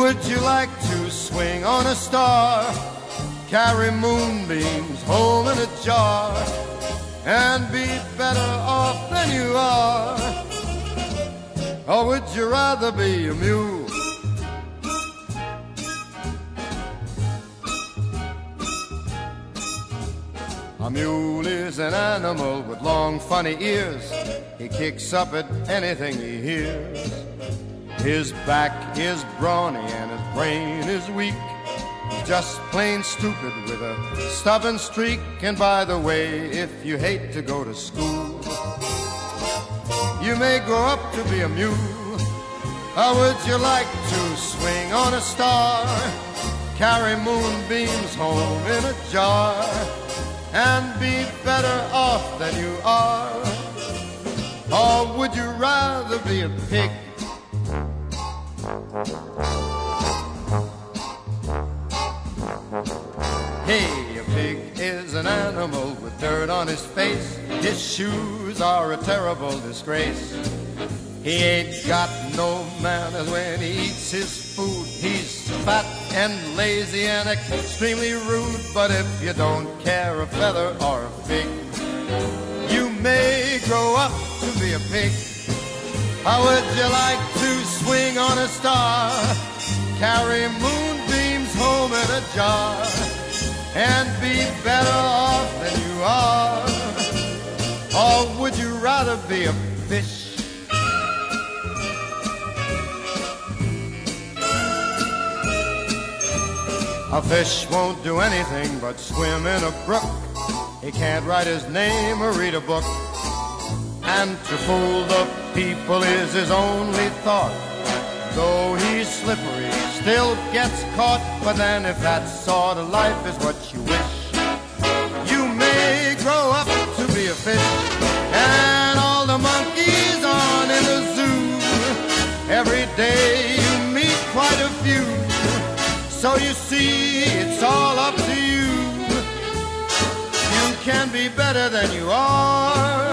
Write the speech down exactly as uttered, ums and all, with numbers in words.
would you like to swing on a star, carry moonbeams home in a jar, and be better off than you are? Or would you rather be a mule? A mule is an animal with long funny ears. He kicks up at anything he hears. His back is brawny and his brain is weak. He's just plain stupid with a stubborn streak. And by the way, if you hate to go to school, you may grow up to be a mule. Or would you like to swing on a star, carry moonbeams home in a jar, and be better off than you are? Or would you rather be a pig? Hey, a pig is an animal with dirt on his face. His shoes are a terrible disgrace. He ain't got no manners when he eats his food. He's fat and lazy and extremely rude. But if you don't care a feather or a fig, you may grow up to be a pig. How would you like to swing on a star, carry moonbeams home in a jar, and be better off than you are? Or would you rather be a fish? A fish won't do anything but swim in a brook. He can't write his name or read a book. And to fool the people is his only thought. Though he's slippery, still gets caught. But then if that sort of life is what you wish, you may grow up to be a fish. And all the monkeys on in the zoo, every day you meet quite a few. So you see, it's all up to you. You can be better than you are.